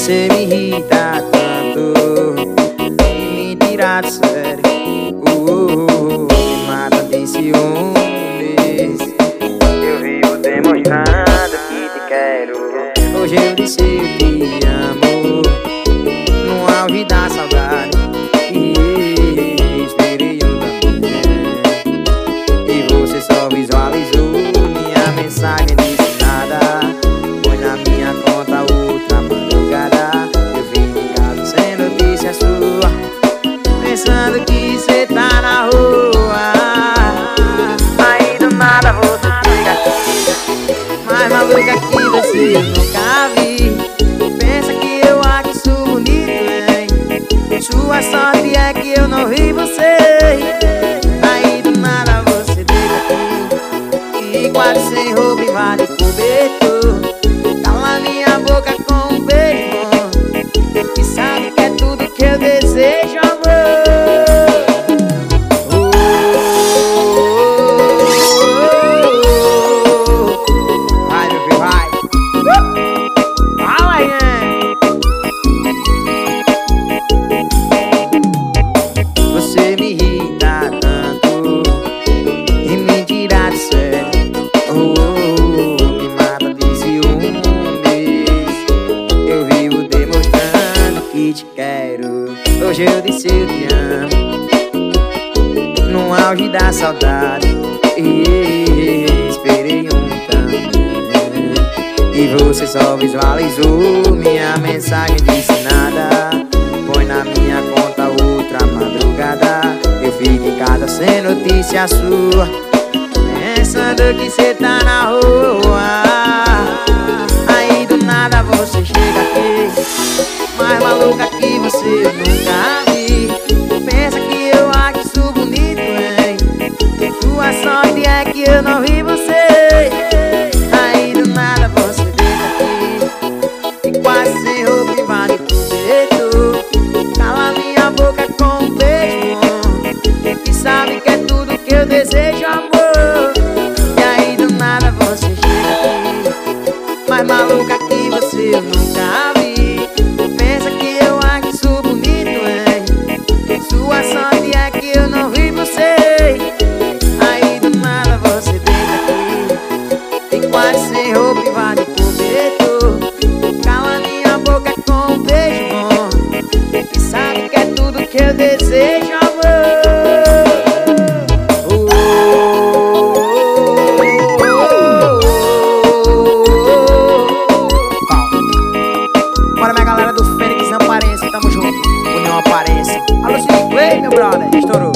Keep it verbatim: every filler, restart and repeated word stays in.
Você me irrita tanto e me tira do sério. uh, uh, uh, Me mata de ciúmes. Eu vivo demonstrando que te quero. Hoje eu disse eu te amo no auge da saudade. E esperei eu também, e você só visualizou minha mensagem, disse nada. Foi na minha conta outra madrugada. Eu vim de casa sem notícia sua, pensando que cê tá na rua. Aí do nada você chega aqui, mais maluca que você eu nunca vi. Pensa que eu acho bonito, hein? Sua sorte é que eu não vi você. Aí do nada você deita aqui, e quase sem roupa invade cobertor. Cala minha boca com um beijo bom, que sabe que é tudo que eu desejo, amor. Vai, meu filho, vai. Fala aí, hein? Você me irrita tanto e me tira de sério. Oh, oh, oh, me mata de ciúmes. Eu vivo demonstrando que te quero. Hoje eu disse eu te amo no auge da saudade. E esperei um também, e você só visualizou minha mensagem, disse nada. Põe na minha conta outra madrugada. Eu fico em casa sem notícia sua, pensando que cê tá na rua. Aí do nada você chega aqui, mais maluca que você eu nunca vi. Pensa que eu acho bonito, hein? Sua sorte é que eu não vi você. Aí do nada você deita aqui, e quase sem roupa invade cobertor. Cala minha boca com um beijo bom, que sabe que é tudo que eu desejo, amor. E aí do nada você chega aqui, mais maluca que você eu nunca vi. Pensa que eu acho bonito, hein? Sua sorte é que eu não vi você. Aí do nada você deita aqui, e quase sem roupa invade cobertor. Cala minha boca com um beijo bom, que sabe que é tudo que eu desejo, amor. Bora, minha galera do Fênix Amparense, tamo junto, União Aparece. Alô, Silvio, meu brother, estourou.